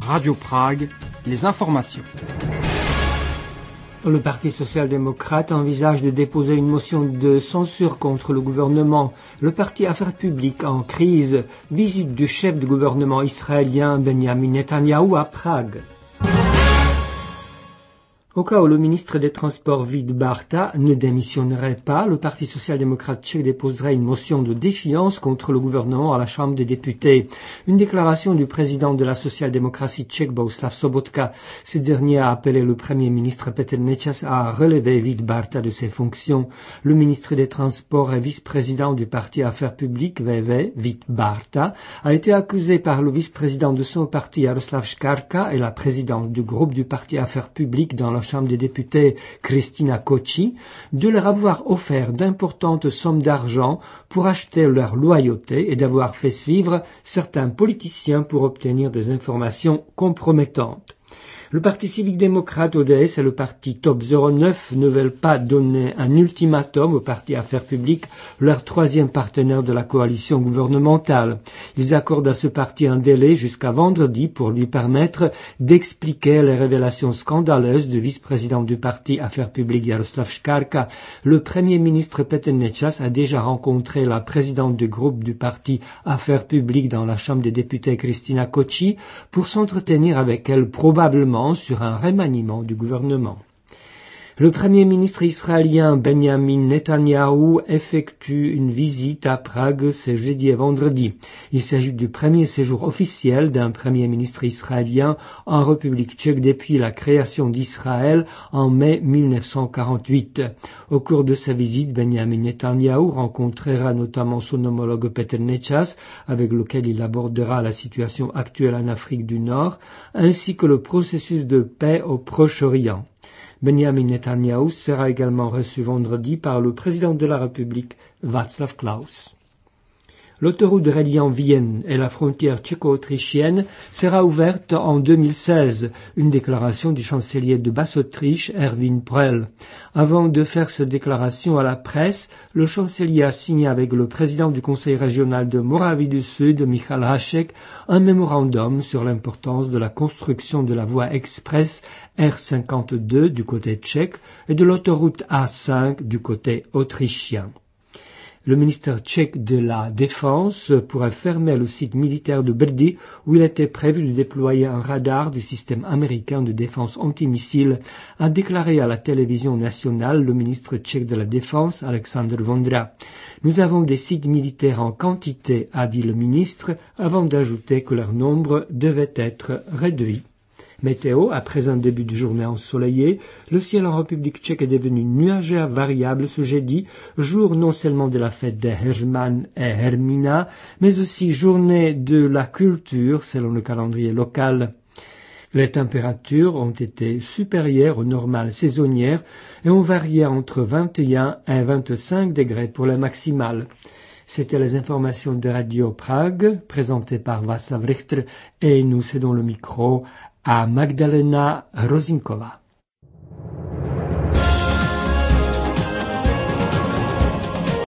Radio Prague, les informations. Le Parti social-démocrate envisage de déposer une motion de censure contre le gouvernement. Le Parti Affaires publiques en crise. Visite du chef de gouvernement israélien Benjamin Netanyahou à Prague. Au cas où le ministre des Transports Vít Barta ne démissionnerait pas, le Parti social-démocrate tchèque déposerait une motion de défiance contre le gouvernement à la Chambre des députés. Une déclaration du président de la social-démocratie tchèque, Bohuslav Sobotka. Ce dernier a appelé le premier ministre Petr Nečas à relever Vít Barta de ses fonctions. Le ministre des Transports et vice-président du Parti Affaires publiques, VV, Vít Barta, a été accusé par le vice-président de son parti, Jaroslav Škarka, et la présidente du groupe du Parti Affaires publiques dans la Chambre des députés, Kristina Koči, de leur avoir offert d'importantes sommes d'argent pour acheter leur loyauté et d'avoir fait suivre certains politiciens pour obtenir des informations compromettantes. Le Parti civique démocrate ODS et le parti Top 09 ne veulent pas donner un ultimatum au Parti Affaires publiques, leur troisième partenaire de la coalition gouvernementale. Ils accordent à ce parti un délai jusqu'à vendredi pour lui permettre d'expliquer les révélations scandaleuses du vice-président du Parti Affaires publiques Jaroslav Škarka. Le premier ministre Petr Nečas a déjà rencontré la présidente du groupe du Parti Affaires publiques dans la Chambre des députés, Kristina Koči, pour s'entretenir avec elle probablement sur un remaniement du gouvernement. Le premier ministre israélien Benjamin Netanyahou effectue une visite à Prague ce jeudi et vendredi. Il s'agit du premier séjour officiel d'un premier ministre israélien en République tchèque depuis la création d'Israël en mai 1948. Au cours de sa visite, Benjamin Netanyahou rencontrera notamment son homologue Petr Nečas, avec lequel il abordera la situation actuelle en Afrique du Nord, ainsi que le processus de paix au Proche-Orient. Benjamin Netanyahou sera également reçu vendredi par le président de la République, Václav Klaus. L'autoroute reliant Vienne et la frontière tchéco-autrichienne sera ouverte en 2016, une déclaration du chancelier de Basse-Autriche, Erwin Pröll. Avant de faire cette déclaration à la presse, le chancelier a signé avec le président du conseil régional de Moravie du Sud, Michal Hašek, un mémorandum sur l'importance de la construction de la voie express R52 du côté tchèque et de l'autoroute A5 du côté autrichien. Le ministère tchèque de la Défense pourrait fermer le site militaire de Brdy où il était prévu de déployer un radar du système américain de défense antimissile, a déclaré à la télévision nationale le ministre tchèque de la Défense, Alexandr Vondra. Nous avons des sites militaires en quantité, a dit le ministre, avant d'ajouter que leur nombre devait être réduit. Météo, après un début de journée ensoleillée, le ciel en République tchèque est devenu nuageux à variable ce jeudi, jour non seulement de la fête des Heřman et Hermina, mais aussi journée de la culture selon le calendrier local. Les températures ont été supérieures aux normales saisonnières et ont varié entre 21 et 25 degrés pour les maximales. C'était les informations de Radio Prague, présentées par Václav Richter, et nous cédons le micro à Magdalena Hrozinková.